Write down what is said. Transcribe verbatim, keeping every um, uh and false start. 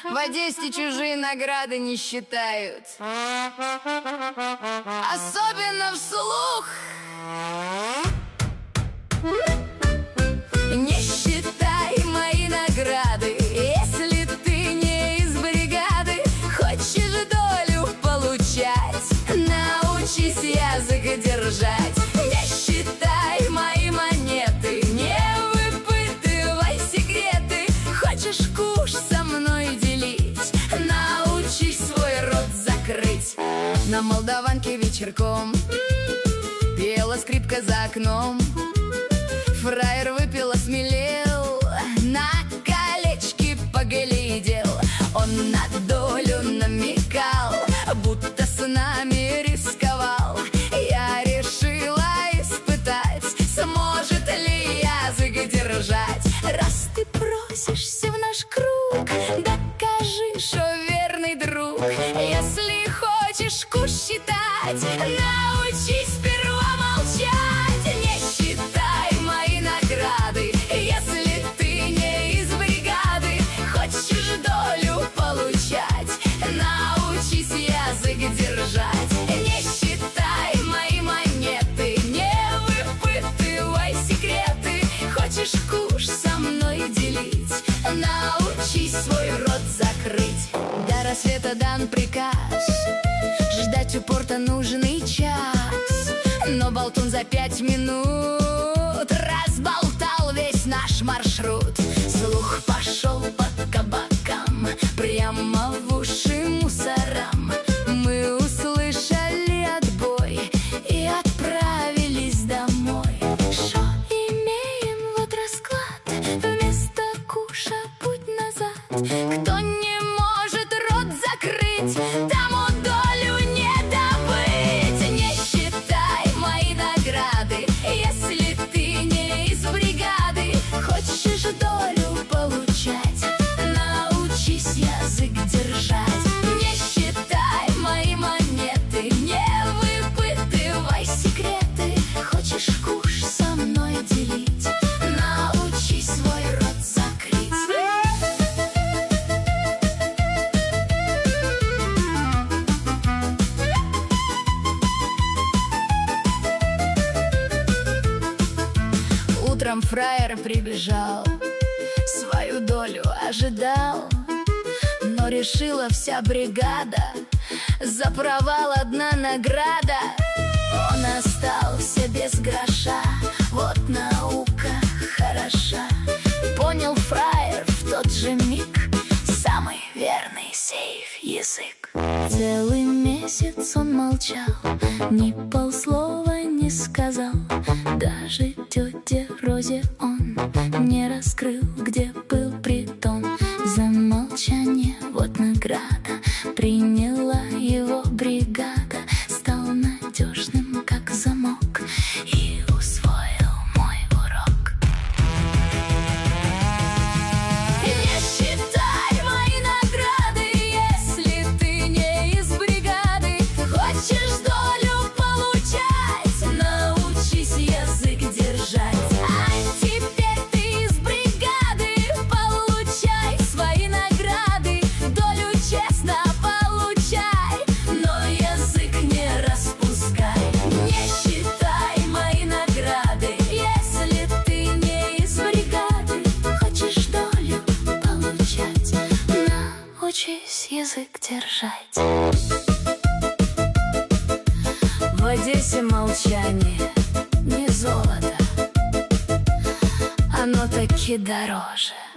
В Одессе чужие награды не считают, особенно вслух. Не считай мои награды, если ты не из бригады. Хочешь долю получать, научись язык держать. Не считай мои монеты, не выпытывай секреты. Хочешь куш со мной делить, научись свой рот закрыть. На молдаванке вечерком пела скрипка за окном. Фраер выпил, осмелел, на колечки поглядел. Он на долю намекал, будто с нами рисковал. Я решила испытать, сможет ли язык держать. Раз ты просишься в наш круг, докажи, что верный друг. Если хочешь куш считать, научись сперва молчать. Не считай мои награды, если ты не из бригады. Хочешь долю получать, научись язык держать. Не считай мои монеты, не выпытывай секреты. Хочешь куш со мной делить, научись свой рот закрыть. До рассвета дан приказ, ждать у порта нужный час. Но болтун за пять минут разболтал весь наш маршрут. Слух пошел по кабакам, прямо в уши мусорам. Мы услышали отбой и отправились домой. Шо имеем, вот расклад, вместо куша путь назад. Кто не может рот закрыть, тому долю не добыть. Не считай мои награды, если ты не из бригады. Хочешь долю получать, научись язык держать. Не считай мои монеты, не выпытывай секреты. Хочешь куш со мной делить, научись свой рот закрыть. Утром фраер прибежал, свою долю ожидал. Но решила вся бригада, за провал одна награда. Он остался без гроша, вот наука хороша. Понял фраер в тот же миг, самый верный сейф язык. Целый месяц он молчал, ни полслова не сказал. Даже тете Розе он не раскрыл, где был притон. За молчание вот награда, приняла его бригада. Стал надежным, как замок, и усвоил мой урок. Не считай мои награды, если ты не из бригады. Хочешь долю получать, научись язык держать. А теперь ты из бригады, получай свои награды. Долю честно получай, но язык не распускай. Не считай мои награды, если ты не из бригады. Хочешь долю получать, научись язык держать. В Одессе молчание не золото, оно таки дороже.